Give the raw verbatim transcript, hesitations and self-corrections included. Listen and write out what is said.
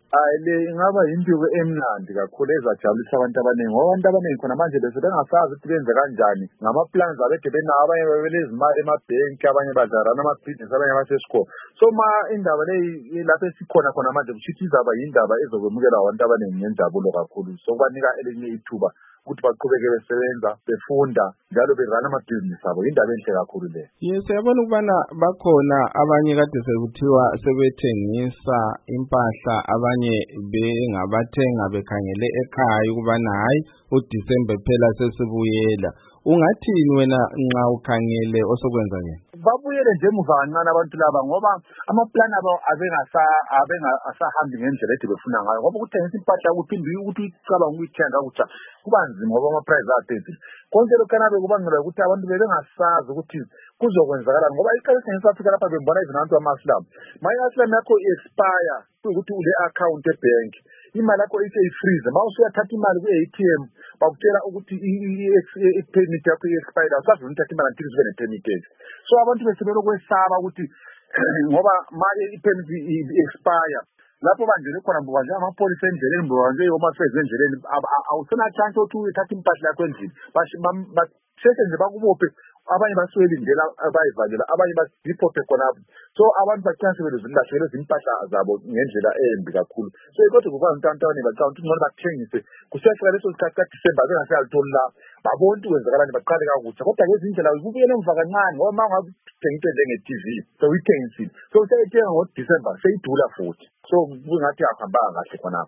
Hayi le ingaba impilo emnandi kakhulu ezajabulisa abantu abaningi ngoba abantu abaningi khona manje bese bengasazi ukuthi benze kanjani ngama-plans abede benawo abanye babelezimali emabhenki abanye bazarana amabhizinisi abanye basesikole so ma indaba le lapho esikhona khona manje kushithi izaba yindaba ezokwemukelwa abantu abaningi ngenjabulo kakhulu so kubanika elinye ithuba ukuthi baqhubeke besebenza befunda njalo berana amabhizinisi abo indaba enhle kakhulu le. Yes, siyabona ukubana bakhona abanye kade sekuthiwa sebethengisa impahla abanye bengabathenga bekhangele ekhaya ukubana hayi uDisemba phela sesibuyela. Ungathini wena nxa ukhangele osokwenza yena? Babuyele nje emuva kancane abantu laba ngoba amaplan abo abengasa abengasahambi ngendlela ethi befuna ngayo ngoba ukuthengisa impahla ukuphinde ukuthi ucabanga ukuyithenga ukuthi kuba nzima ngoba ama-price aphezulu. Konke lokho kanabe kubangela ukuthi abantu bebengasazi ukuthi kuzokwenzakalani ngoba iqala eSouth Africa lapha bembona izina abantu amaSlam. Manje amaSlam yakho expire ukuthi ule account ebank. Imali yakho ise ifreeze mawusuyathatha imali ku-A T M bakutshela ukuthi i-permit yakho i-expire awusazi ukuthatha imali until ube ne-permit. So abantu besebelo kwesaba ukuthi ngoba manje i-permit i-expire lapho bandlele khona mbuka nje amapolisa endleleni mbuka nje omafezi endleleni awusena chance ukuthi uthathe impahla yakho endlini basheshe nje bakubophe abanye baswelindela abayivalela abanye badiphothe khonapho so abantu bachance beluzilahlekelwe izimpahla zabo ngendlela embi kakhulu so kodwa kuba untantane bacanga ukuthi ngone bakuthengise kusefika leso sikhathi kaDisemba bengasayalitholi la babona ukuthi kwenzakalani baqale kakutsha kodwa ngezindlela kubuyele emva kancane ngoba manje ngakuthengiswe njenge-T V so uyithengisile so usayithenga ngoDisemba seyidula futhi so kungathi akuhambanga kahle khonapho.